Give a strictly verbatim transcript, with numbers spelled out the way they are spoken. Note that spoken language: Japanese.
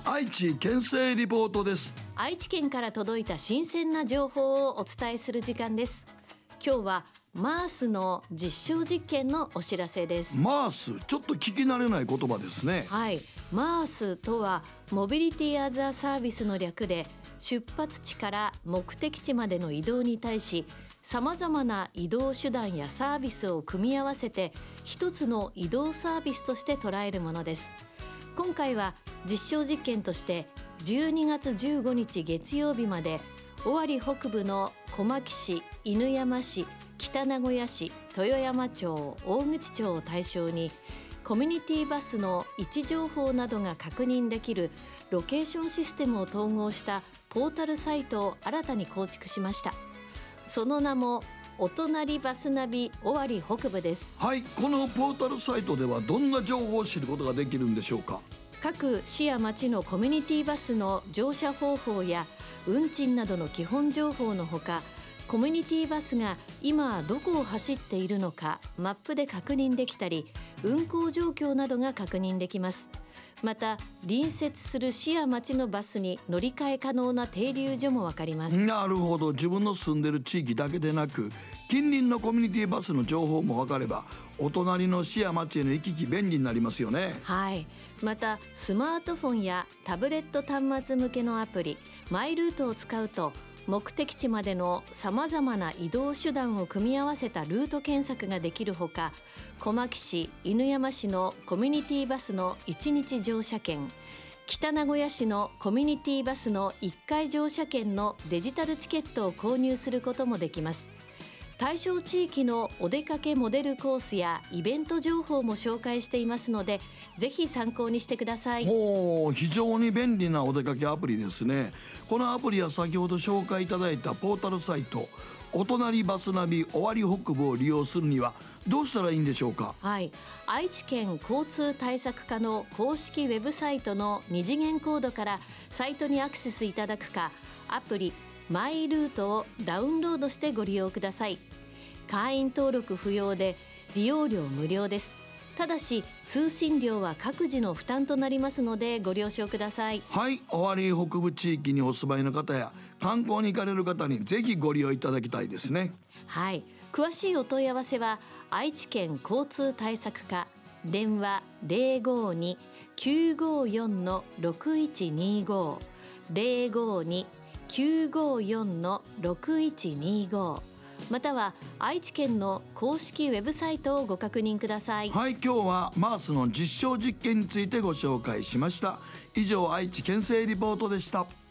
愛知県政リポートです。 愛知県から届いた新鮮な情報をお伝えする時間です。今日はマースの実証実験のお知らせです。 マース、ちょっと聞き慣れない言葉ですね。 はい、マースとはモビリティアザーサービスの略で、出発地から目的地までの移動に対しさまざまな移動手段やサービスを組み合わせて一つの移動サービスとして捉えるものです。今回は実証実験としてじゅうにがつじゅうごにち月曜日まで尾張北部の小牧市、犬山市、北名古屋市、豊山町、大口町を対象にコミュニティバスの位置情報などが確認できるロケーションシステムを統合したポータルサイトを新たに構築しました。その名もおとなりバスナビ尾張北部です。 はい、このポータルサイトではどんな情報を知ることができるんでしょうか。 各市や町のコミュニティバスの乗車方法や運賃などの基本情報のほか、コミュニティバスが今どこを走っているのかマップで確認できたり、運行状況などが確認できます。また隣接する市や町のバスに乗り換え可能な停留所もわかります。 なるほど、自分の住んでる地域だけでなく近隣のコミュニティバスの情報も分かればお隣の市や町への行き来便利になりますよね。 はい、またスマートフォンやタブレット端末向けのアプリマイルートを使うと目的地までのさまざまな移動手段を組み合わせたルート検索ができるほか、小牧市、犬山市のコミュニティバスのいちにち乗車券、北名古屋市のコミュニティバスのいっかい乗車券のデジタルチケットを購入することもできます。対象地域のお出かけモデルコースやイベント情報も紹介していますので、ぜひ参考にしてください。 おー、非常に便利なお出かけアプリですね。このアプリは先ほど紹介いただいたポータルサイトおとなりバスナビ尾張北部を利用するにはどうしたらいいんでしょうか。 はい、愛知県交通対策課の公式ウェブサイトの二次元コードからサイトにアクセスいただくか、アプリマイルートをダウンロードしてご利用ください。会員登録不要で利用料無料です。ただし通信料は各自の負担となりますのでご了承ください。 はい、尾張北部地域にお住まいの方や観光に行かれる方にぜひご利用いただきたいですね。 はい、詳しいお問い合わせは愛知県交通対策課電話 ゼロごに きゅうごよん ろくいちにご ゼロごに きゅうごよん ろくいちにご、または愛知県の公式ウェブサイトをご確認ください。 はい、今日はマースの実証実験についてご紹介しました。以上、愛知県政リポートでした。